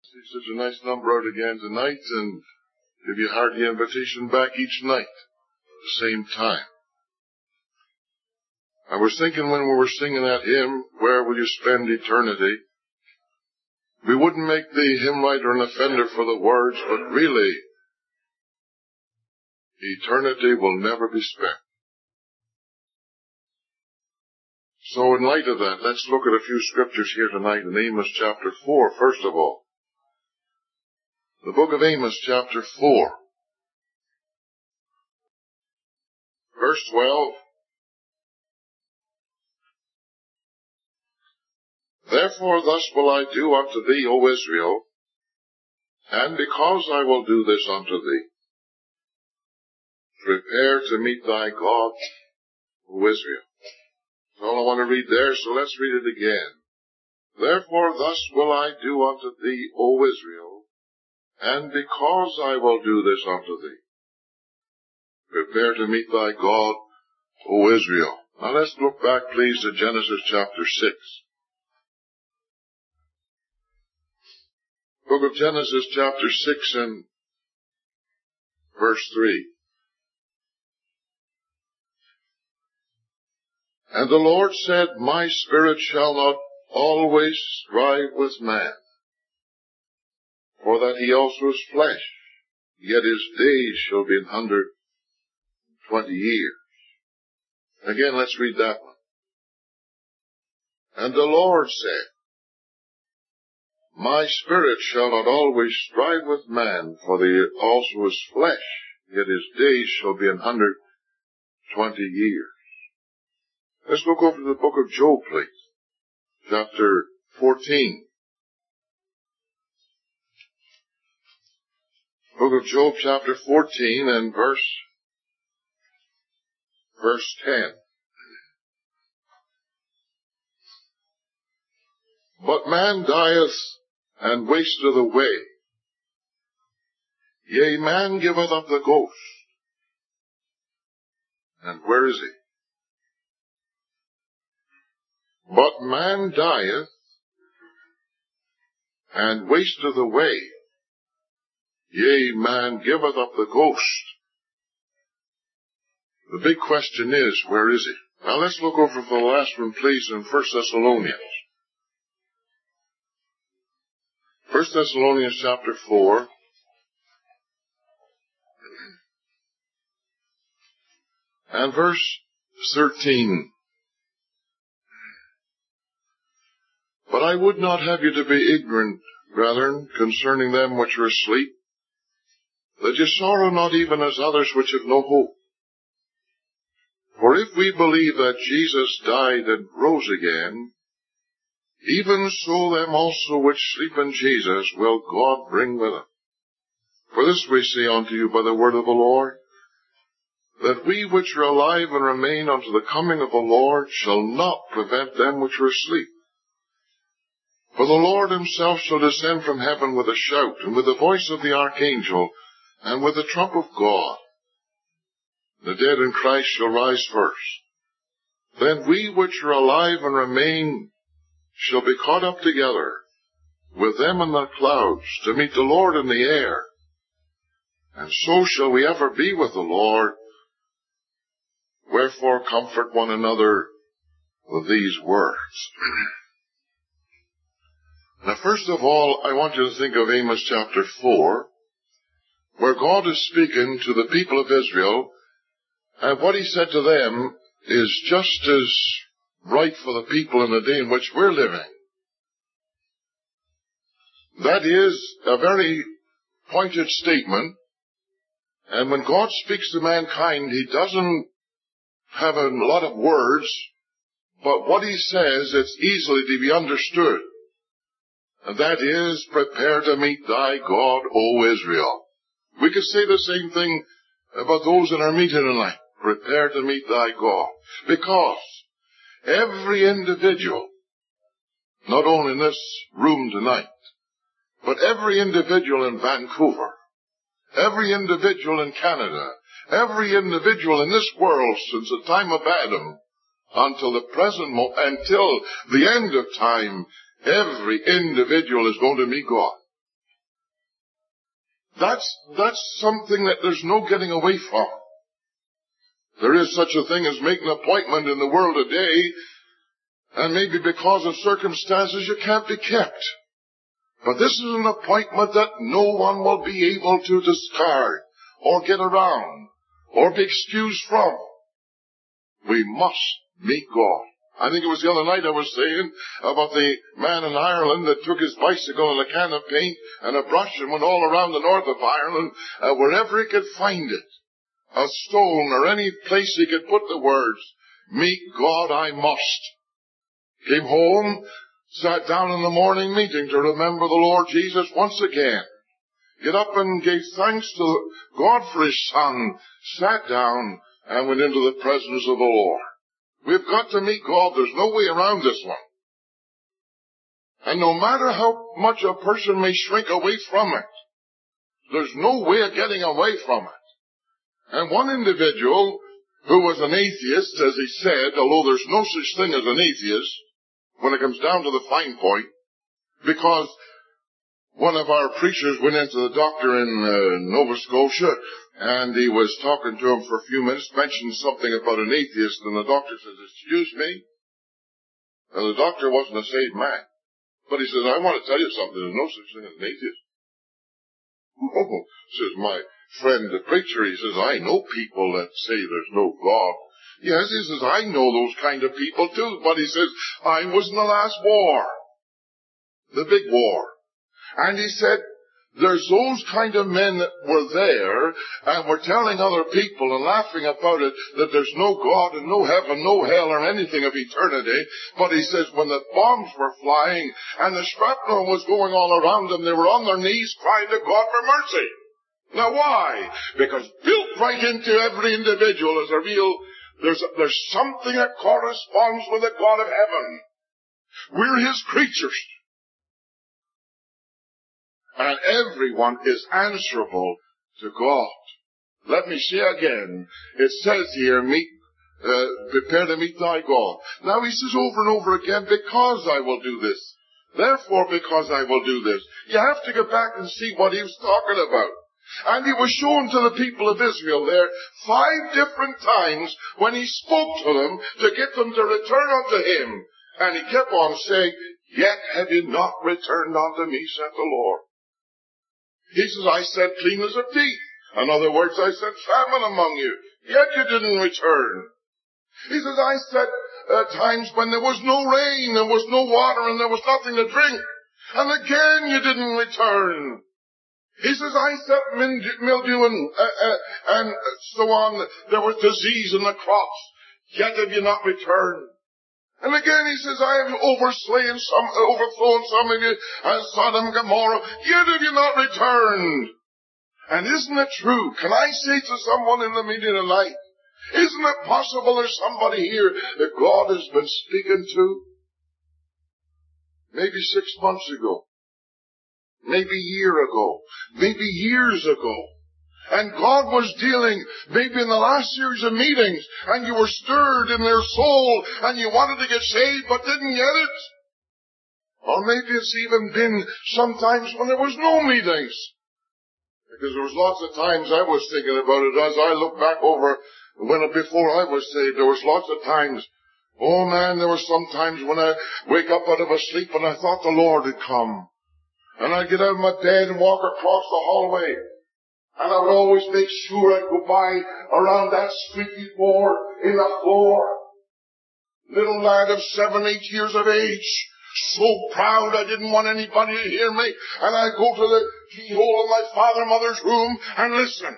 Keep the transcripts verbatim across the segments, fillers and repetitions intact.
See such a nice number out again tonight, and give you a hearty invitation back each night at the same time. I was thinking when we were singing that hymn, Where Will You Spend Eternity? We wouldn't make the hymn writer an offender for the words, but really, eternity will never be spent. So in light of that, let's look at a few scriptures here tonight in Amos chapter four, first of all. The book of Amos chapter four, verse twelve. Therefore thus will I do unto thee, O Israel, and because I will do this unto thee, prepare to meet thy God, O Israel. That's all I want to read there, so let's read it again. Therefore thus will I do unto thee, O Israel, and because I will do this unto thee, prepare to meet thy God, O Israel. Now let's look back, please, to Genesis chapter six. Book of Genesis chapter six and verse three. And the Lord said, My spirit shall not always strive with man, for that he also is flesh, yet his days shall be an hundred twenty years. Again, let's read that one. And the Lord said, My spirit shall not always strive with man, for he also is flesh, yet his days shall be an hundred twenty years. Let's look over to the book of Job, please. Chapter fourteen. Book of Job, chapter fourteen, and verse, verse ten. But man dieth and wasteth away. Yea, man giveth up the ghost. And where is he? But man dieth and wasteth away. Yea, man giveth up the ghost. The big question is, where is he? Now let's look over for the last one, please, in First Thessalonians. First Thessalonians chapter four. And verse thirteen. But I would not have you to be ignorant, brethren, concerning them which are asleep, that ye sorrow not even as others which have no hope. For if we believe that Jesus died and rose again, even so them also which sleep in Jesus will God bring with him. For this we say unto you by the word of the Lord, that we which are alive and remain unto the coming of the Lord shall not prevent them which are asleep. For the Lord himself shall descend from heaven with a shout, and with the voice of the archangel, and with the trump of God. The dead in Christ shall rise first. Then we which are alive and remain shall be caught up together with them in the clouds to meet the Lord in the air. And so shall we ever be with the Lord. Wherefore comfort one another with these words. Now, first of all, I want you to think of Amos chapter four, where God is speaking to the people of Israel, and what he said to them is just as right for the people in the day in which we're living. That is a very pointed statement, and when God speaks to mankind, he doesn't have a lot of words, but what he says, it's easily to be understood. And that is, prepare to meet thy God, O Israel. We could say the same thing about those in our meeting tonight. Prepare to meet thy God. Because every individual, not only in this room tonight, but every individual in Vancouver, every individual in Canada, every individual in this world since the time of Adam until the present moment, until the end of time, every individual is going to meet God. That's, that's something that there's no getting away from. There is such a thing as making an appointment in the world today, and maybe because of circumstances you can't be kept. But this is an appointment that no one will be able to discard or get around or be excused from. We must meet God. I think it was the other night I was saying about the man in Ireland that took his bicycle and a can of paint and a brush and went all around the north of Ireland, uh, wherever he could find it, a stone or any place he could put the words, "Meet God I must." Came home, sat down in the morning meeting to remember the Lord Jesus once again. Get up and gave thanks to God for His Son, sat down, and went into the presence of the Lord. We've got to meet God. There's no way around this one. And no matter how much a person may shrink away from it, there's no way of getting away from it. And one individual who was an atheist, as he said, although there's no such thing as an atheist, when it comes down to the fine point, because one of our preachers went into the doctor in uh, Nova Scotia, and he was talking to him for a few minutes, mentioned something about an atheist, and the doctor says, "Excuse me?" And the doctor wasn't a saved man. But he says, "I want to tell you something. There's no such thing as an atheist." "Oh," says my friend, the preacher, he says, "I know people that say there's no God." Yes, he says, "I know those kind of people too." But he says, "I was in the last war, the big war." And he said, there's those kind of men that were there and were telling other people and laughing about it that there's no God and no heaven, no hell or anything of eternity. But he says when the bombs were flying and the shrapnel was going all around them, they were on their knees crying to God for mercy. Now why? Because built right into every individual is a real, there's, there's something that corresponds with the God of heaven. We're His creatures. And everyone is answerable to God. Let me say again, it says here, meet, uh, prepare to meet thy God. Now he says over and over again, because I will do this. Therefore, because I will do this. You have to go back and see what he was talking about. And he was shown to the people of Israel there five different times when he spoke to them to get them to return unto him. And he kept on saying, "Yet have you not returned unto me, saith the Lord." He says, "I sent cleanness of teeth. In other words, I sent famine among you, yet you didn't return." He says, "I said uh, times when there was no rain, there was no water, and there was nothing to drink. And again you didn't return." He says, "I sent mildew and, uh, uh, and so on. There was disease in the crops, yet have you not returned." And again he says, "I have overslain some, overthrown some of you as Sodom and Gomorrah, yet have you not returned." And isn't it true? Can I say to someone in the meeting tonight, isn't it possible there's somebody here that God has been speaking to? Maybe six months ago. Maybe a year ago. Maybe years ago. And God was dealing maybe in the last series of meetings, and you were stirred in their soul, and you wanted to get saved but didn't get it. Or maybe it's even been sometimes when there was no meetings. Because there was lots of times I was thinking about it as I look back over when before I was saved. There was lots of times, oh man, there were some times when I wake up out of a sleep and I thought the Lord had come. And I'd get out of my bed and walk across the hallway. And I would always make sure I'd go by around that squeaky board in the floor. Little lad of seven, eight years of age. So proud I didn't want anybody to hear me. And I'd go to the keyhole of my father and mother's room and listen.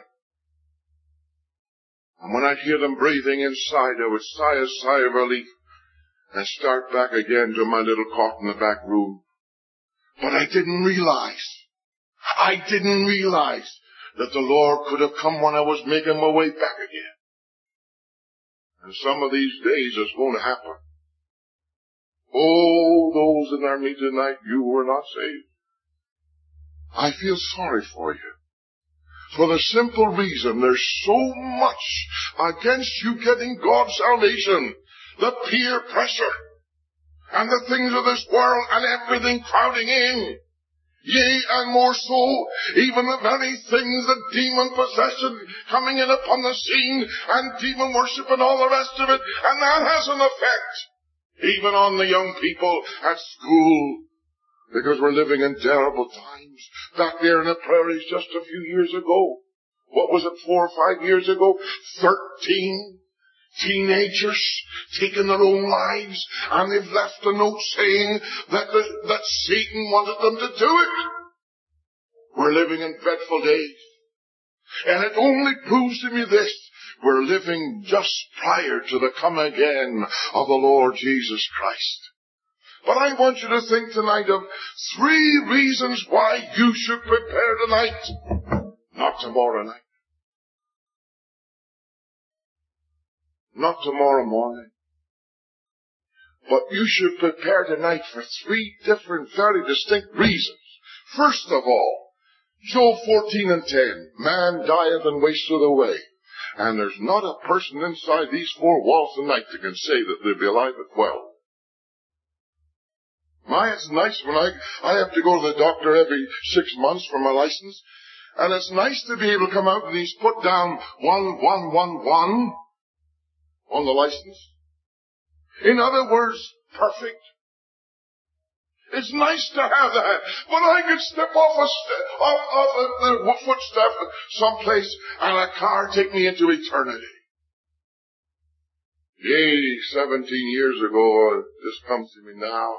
And when I'd hear them breathing inside, I would sigh a sigh of relief and start back again to my little cot in the back room. But I didn't realize, I didn't realize that the Lord could have come when I was making my way back again. And some of these days it's going to happen. Oh, those in our meeting tonight, you were not saved. I feel sorry for you. For the simple reason there's so much against you getting God's salvation. The peer pressure. And the things of this world and everything crowding in. Yea, and more so, even the very things that demon possession coming in upon the scene, and demon worship and all the rest of it, and that has an effect, even on the young people at school, because we're living in terrible times. Back there in the prairies just a few years ago, what was it, four or five years ago? Thirteen teenagers taking their own lives, and they've left a note saying that the, that Satan wanted them to do it. We're living in dreadful days. And it only proves to me this: we're living just prior to the coming again of the Lord Jesus Christ. But I want you to think tonight of three reasons why you should prepare tonight, not tomorrow night. Not tomorrow morning. But you should prepare tonight for three different, very distinct reasons. First of all, Job fourteen and ten, man dieth and wasteth away. And there's not a person inside these four walls tonight that can say that they'll be alive at twelve. My, it's nice when I, I have to go to the doctor every six months for my license. And it's nice to be able to come out and he's put down one, one, one, one. On the license. In other words, perfect. It's nice to have that. But I could step off a st- off, off a, a footstep someplace and a car take me into eternity. Yea, seventeen years ago, this comes to me now.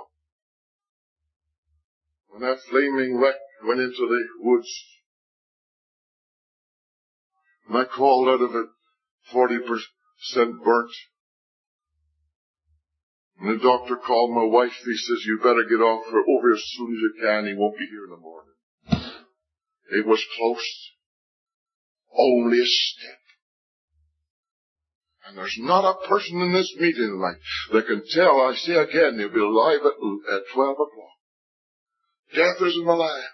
When that flaming wreck went into the woods, and I crawled out of it forty percent burnt. And the doctor called my wife. He says, you better get off her over as soon as you can. He won't be here in the morning. It was close. Only a step. And there's not a person in this meeting tonight that can tell, I say again, they'll be alive at, at twelve o'clock. Death is in the land.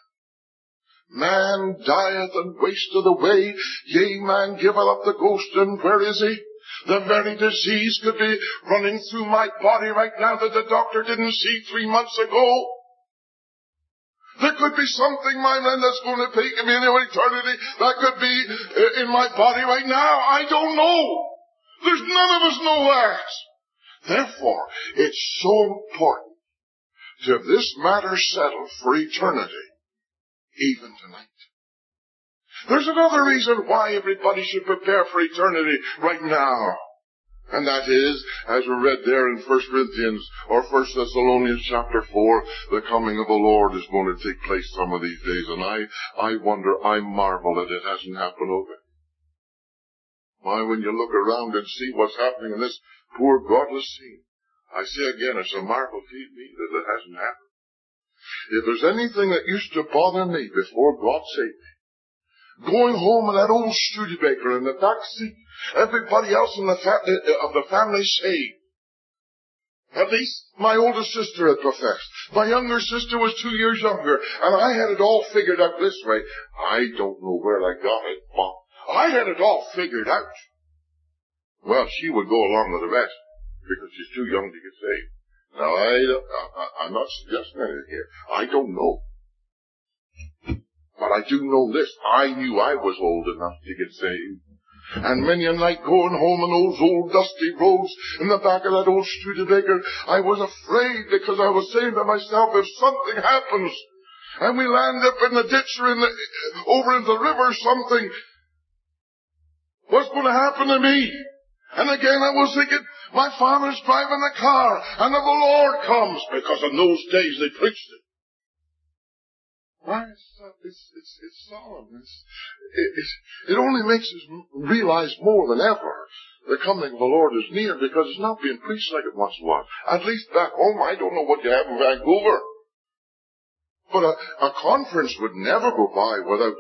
Man dieth and wasteth away. Yea, man giveth up the ghost, and where is he? The very disease could be running through my body right now that the doctor didn't see three months ago. There could be something, my man, that's going to take me into eternity that could be in my body right now. I don't know. There's none of us know that. Therefore, it's so important to have this matter settled for eternity, even tonight. There's another reason why everybody should prepare for eternity right now. And that is, as we read there in First Corinthians or First Thessalonians chapter four, the coming of the Lord is going to take place some of these days. And I, I wonder, I marvel that it hasn't happened already. Why, when you look around and see what's happening in this poor godless scene, I say again, it's a marvel to me that it hasn't happened. If there's anything that used to bother me before God saved me, going home in that old Studebaker in the back seat, everybody else in the fa- of the family saved. At least my older sister had professed. My younger sister was two years younger, and I had it all figured out this way. I don't know where I got it, Mom. I had it all figured out. Well, she would go along with the rest, because she's too young to get saved. Now, I, I, I'm not suggesting anything here. I don't know. But I do know this. I knew I was old enough to get saved. And many a night going home on those old dusty roads in the back of that old Studebaker, I was afraid because I was saying to myself, if something happens and we land up in the ditch or in the, over in the river or something, what's going to happen to me? And again I was thinking, my father's driving the car and if the Lord comes, because in those days they preached it. Why, it's, it's, it's, it's solemn. It's, it, it's, it only makes us realize more than ever the coming of the Lord is near, because it's not being preached like it once was. At least back home, I don't know what you have in Vancouver. But a, a conference would never go by without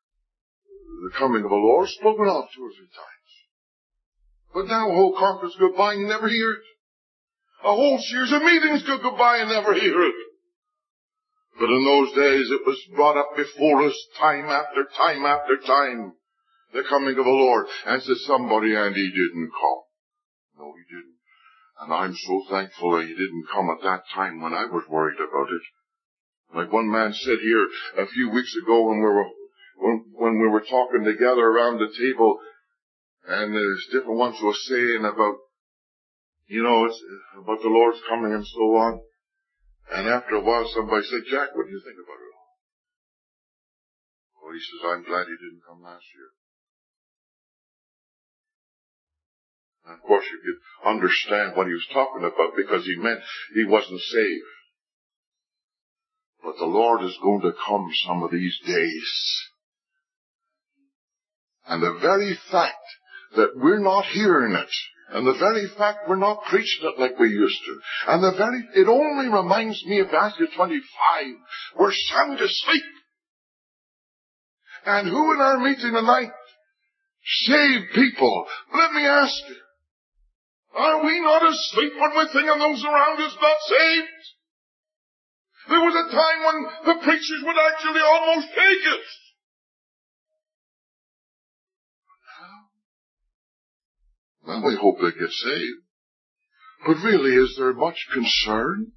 the coming of the Lord spoken of two or three times. But now a whole conference go by and you never hear it. A whole series of meetings could go by and never hear it. But in those days it was brought up before us time after time after time, the coming of the Lord. And said somebody, and he didn't come. No, he didn't. And I'm so thankful that he didn't come at that time when I was worried about it. Like one man said here a few weeks ago when we were when, when we were talking together around the table, and there's different ones were saying about, you know, it's about the Lord's coming and so on. And after a while somebody said, Jack, what do you think about it all? Well, he says, I'm glad he didn't come last year. And of course you could understand what he was talking about, because he meant he wasn't saved. But the Lord is going to come some of these days. And the very fact that we're not hearing it, and the very fact we're not preaching it like we used to, and the very, it only reminds me of Matthew twenty-five, we're sound asleep. And who in our meeting tonight? Saved people. Let me ask you, are we not asleep when we're thinking those around us not saved? There was a time when the preachers would actually almost take it. Well, we hope they get saved. But really, is there much concern?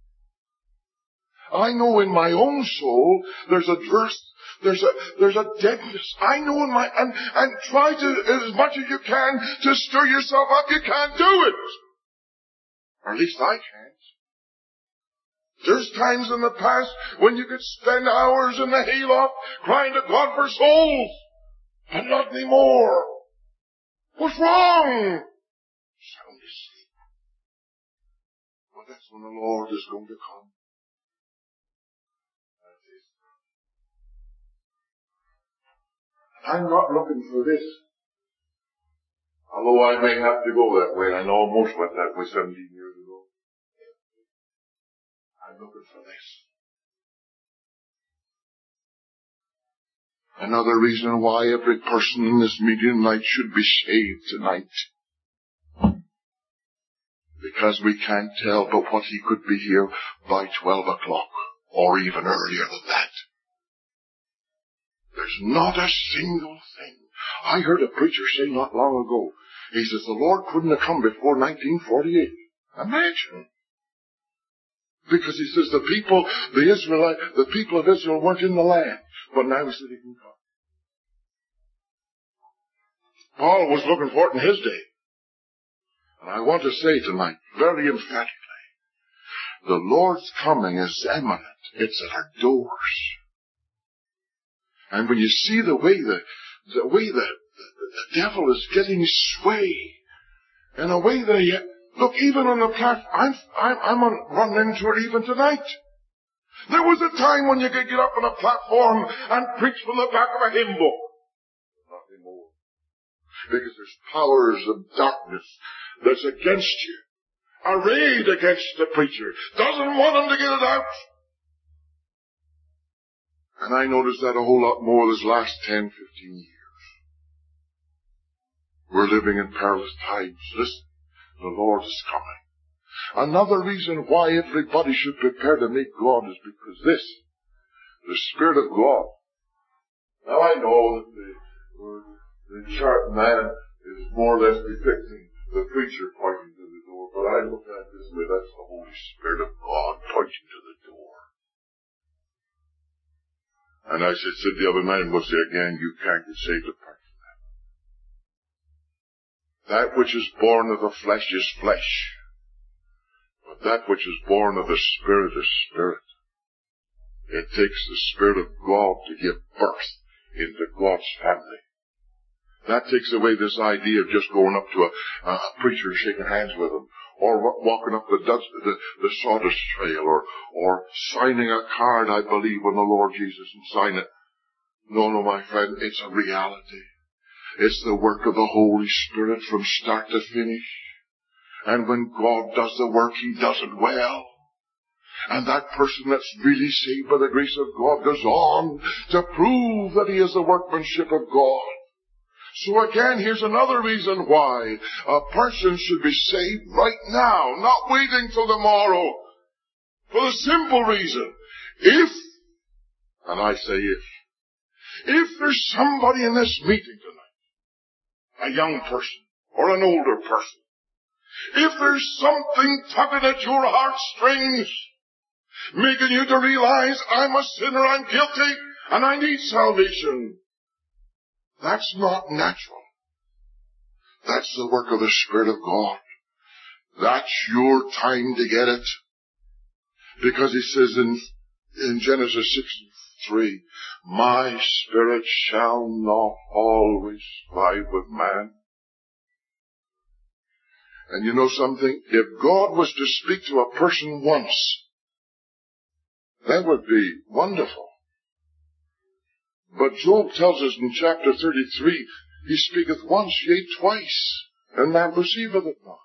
I know in my own soul there's a verse, there's a there's a deadness. I know in my and and try to as much as you can to stir yourself up. You can't do it, or at least I can't. There's times in the past when you could spend hours in the hayloft crying to God for souls, but not anymore. What's wrong? Sound asleep. Well, that's when the Lord is going to come. I'm not looking for this. Although I may have to go that way. I know I almost went that way seventeen years ago. I'm looking for this. Another reason why every person in this meeting tonight should be saved tonight. Because we can't tell but what he could be here by twelve o'clock, or even earlier than that. There's not a single thing. I heard a preacher say not long ago, he says the Lord couldn't have come before nineteen forty-eight. Imagine. Because he says the people, the Israelite, the people of Israel weren't in the land, but now he said he can come. Paul was looking for it in his day. And I want to say tonight, very emphatically, the Lord's coming is imminent. It's at our doors. And when you see the way the, the way the, the, the devil is getting sway, in a way that he, look, even on the platform, I'm, I'm, I'm on, running into it even tonight. There was a time when you could get up on a platform and preach from the back of a hymn book. Not anymore. Because there's powers of darkness that's against you, arrayed against the preacher, doesn't want him to get it out. And I noticed that a whole lot more this last ten, fifteen years. We're living in perilous times. Listen, the Lord is coming. Another reason why everybody should prepare to meet God is because this, the Spirit of God. Now I know that the, the chart man is more or less depicting the preacher pointing to the door, but I look at it this way, that's the Holy Spirit of God pointing to the door. And I said, said the other night, and we'll say again, you can't get saved apart from that. That which is born of the flesh is flesh. But that which is born of the Spirit is spirit. It takes the Spirit of God to give birth into God's family. That takes away this idea of just going up to a, a preacher and shaking hands with him, or walking up the, Dutch, the, the sawdust trail, or, or signing a card, I believe, in the Lord Jesus, and sign it. No, no, my friend, it's a reality. It's the work of the Holy Spirit from start to finish. And when God does the work, He does it well. And that person that's really saved by the grace of God goes on to prove that he is the workmanship of God. So again, here's another reason why a person should be saved right now, not waiting till tomorrow. For the simple reason, if, and I say if, if there's somebody in this meeting tonight, a young person or an older person, if there's something tugging at your heartstrings, making you to realize I'm a sinner, I'm guilty, and I need salvation. That's not natural. That's the work of the Spirit of God. That's your time to get it. Because he says in, in Genesis six three, my spirit shall not always strive with man. And you know something? If God was to speak to a person once, that would be wonderful. But Job tells us in chapter thirty-three, he speaketh once, yea, twice, and man perceiveth it not.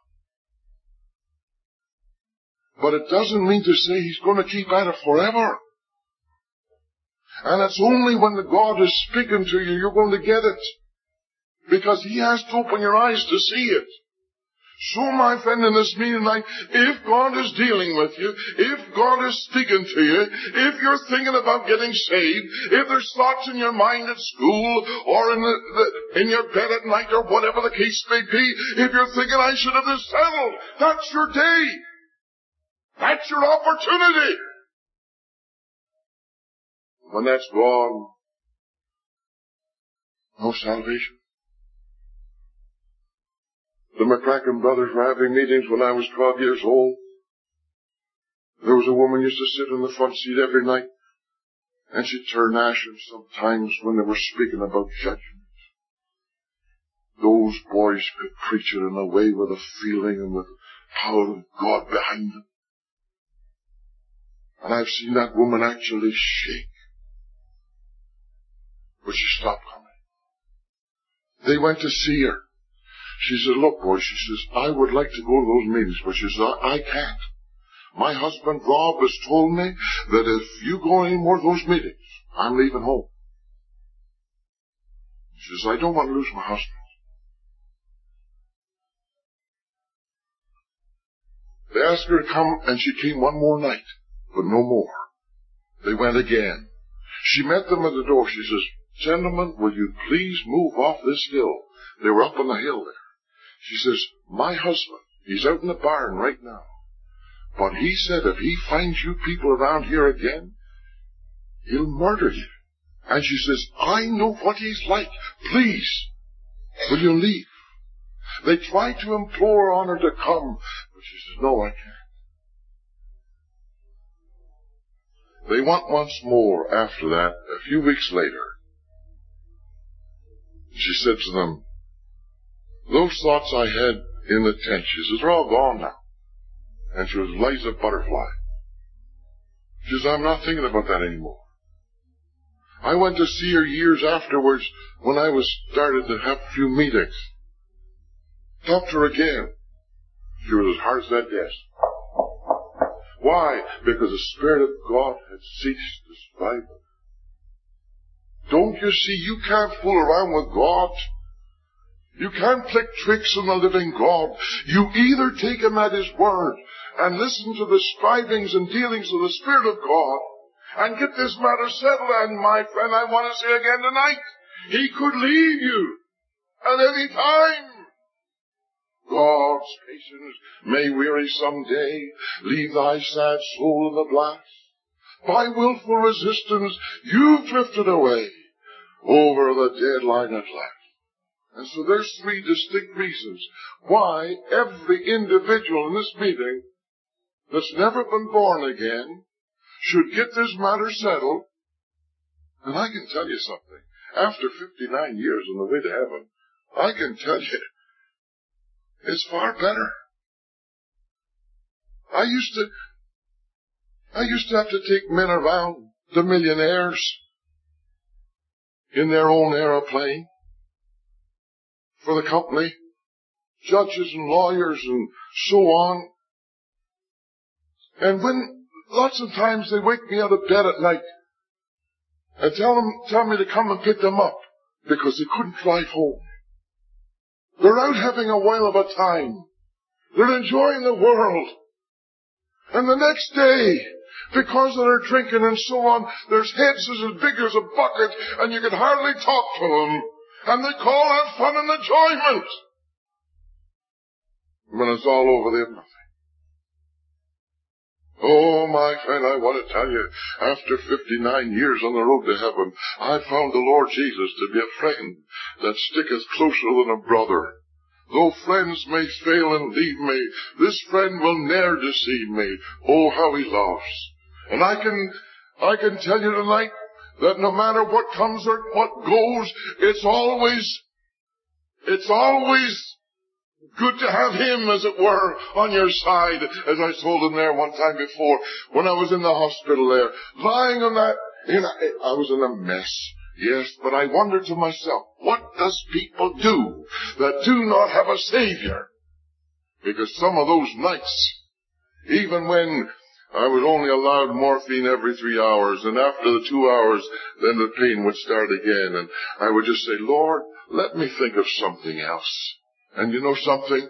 But it doesn't mean to say he's going to keep at it forever. And it's only when the God is speaking to you, you're going to get it. Because he has to open your eyes to see it. So, my friend, in this meeting tonight, if God is dealing with you, if God is speaking to you, if you're thinking about getting saved, if there's thoughts in your mind at school or in, the, the, in your bed at night or whatever the case may be, if you're thinking, I should have this settled, that's your day. That's your opportunity. When that's gone, no salvation. The McCracken brothers were having meetings when I was twelve years old. There was a woman used to sit in the front seat every night, and she'd turn ashen sometimes when they were speaking about judgment. Those boys could preach it in a way with a feeling and with the power of God behind them. And I've seen that woman actually shake. But she stopped coming. They went to see her. She said, look, boy, she says, I would like to go to those meetings, but she says, I, I can't. My husband, Rob, has told me that if you go any more of those meetings, I'm leaving home. She says, I don't want to lose my husband. They asked her to come, and she came one more night, but no more. They went again. She met them at the door. She says, gentlemen, will you please move off this hill? They were up on the hill there. She says, my husband, he's out in the barn right now. But he said if he finds you people around here again, he'll murder you. And she says, I know what he's like. Please, will you leave? They tried to implore on her to come, but she says, no, I can't. They went once more after that, a few weeks later. She said to them, those thoughts I had in the tent, she says, they're all gone now. And she was light as a butterfly. She says, I'm not thinking about that anymore. I went to see her years afterwards when I was started to have a few meetings. Talked to her again. She was as hard as that desk. Why? Because the Spirit of God had ceased to strive with her. Don't you see, you can't fool around with God. You can't play tricks on the living God. You either take Him at His word and listen to the strivings and dealings of the Spirit of God and get this matter settled. And my friend, I want to say again tonight, He could leave you at any time. God's patience may weary some day. Leave thy sad soul in the blast. By willful resistance, you've drifted away over the dead line at last. And so there's three distinct reasons why every individual in this meeting that's never been born again should get this matter settled. And I can tell you something. After fifty-nine years on the way to heaven, I can tell you, it's far better. I used to, I used to have to take men around, the millionaires, in their own aeroplane for the company, judges and lawyers and so on. And when, lots of times they wake me out of bed at night and tell them, tell me to come and pick them up because they couldn't drive home. They're out having a while of a time. They're enjoying the world. And the next day, because of their drinking and so on, their heads is as big as a bucket and you can hardly talk to them. And they call that fun and enjoyment. When it's all over, they have nothing. Oh, my friend, I want to tell you, after fifty-nine years on the road to heaven, I found the Lord Jesus to be a friend that sticketh closer than a brother. Though friends may fail and leave me, this friend will ne'er deceive me. Oh, how he loves. And I can, I can tell you tonight that no matter what comes or what goes, it's always, it's always good to have him, as it were, on your side, as I told him there one time before, when I was in the hospital there, lying on that, in a, I was in a mess. Yes, but I wondered to myself, what does people do that do not have a Savior? Because some of those nights, even when I was only allowed morphine every three hours, and after the two hours, then the pain would start again, and I would just say, Lord, let me think of something else. And you know something?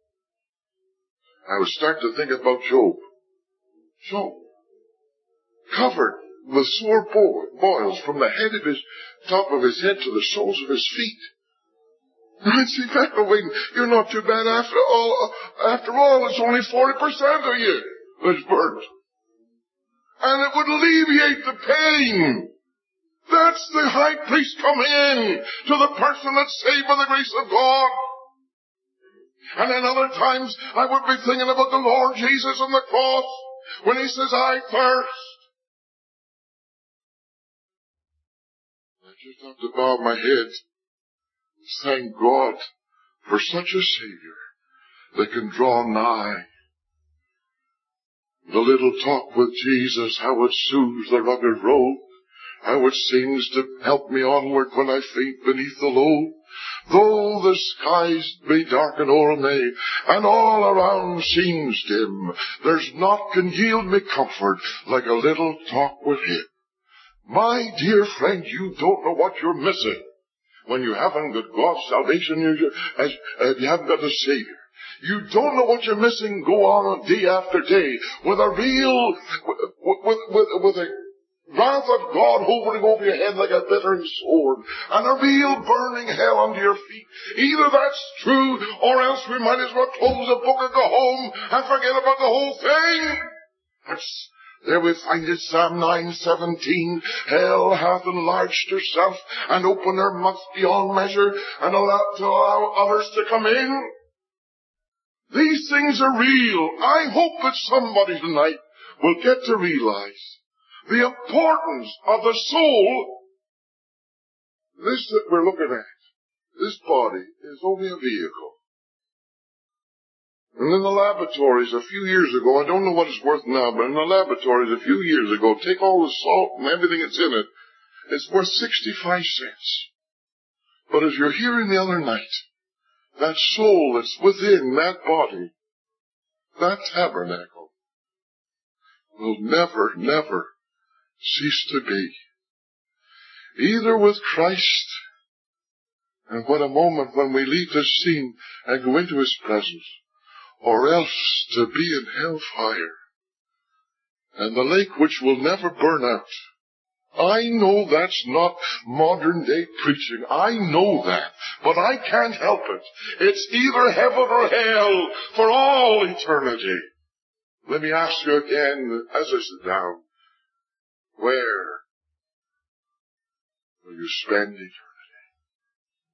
I would start to think about Job. Job, covered with sore boils from the head of his, top of his head to the soles of his feet. And I'd say, McIlwain, you're not too bad after all. After all, it's only forty percent of you that's burnt. And it would alleviate the pain. That's the high priest coming in to the person that's saved by the grace of God. And then other times I would be thinking about the Lord Jesus on the cross when he says, I thirst. I just have to bow my head. Thank God for such a Savior that can draw nigh. The little talk with Jesus, how it soothes the rugged road, how it seems to help me onward when I faint beneath the load. Though the skies may darken o'er me, and all around seems dim, there's naught can yield me comfort like a little talk with him. My dear friend, you don't know what you're missing when you haven't got God's salvation, you, as, uh, you haven't got a Savior. You don't know what you're missing. Go on day after day with a real, with, with, with, with a wrath of God hovering over your head like a glittering sword, and a real burning hell under your feet. Either that's true, or else we might as well close the book and go home and forget about the whole thing. That's, there we find it, Psalm nine seventeen. Hell hath enlarged herself and opened her mouth beyond measure, and allowed to allow others to come in. These things are real. I hope that somebody tonight will get to realize the importance of the soul. This that we're looking at, this body, is only a vehicle. And in the laboratories a few years ago, I don't know what it's worth now, but in the laboratories a few years ago, take all the salt and everything that's in it, it's worth sixty-five cents. But as you're hearing the other night, that soul that's within that body, that tabernacle, will never, never cease to be. Either with Christ, and what a moment when we leave this scene and go into his presence, or else to be in hellfire, and the lake which will never burn out. I know that's not modern day preaching. I know that. But I can't help it. It's either heaven or hell for all eternity. Let me ask you again as I sit down. Where will you spend eternity?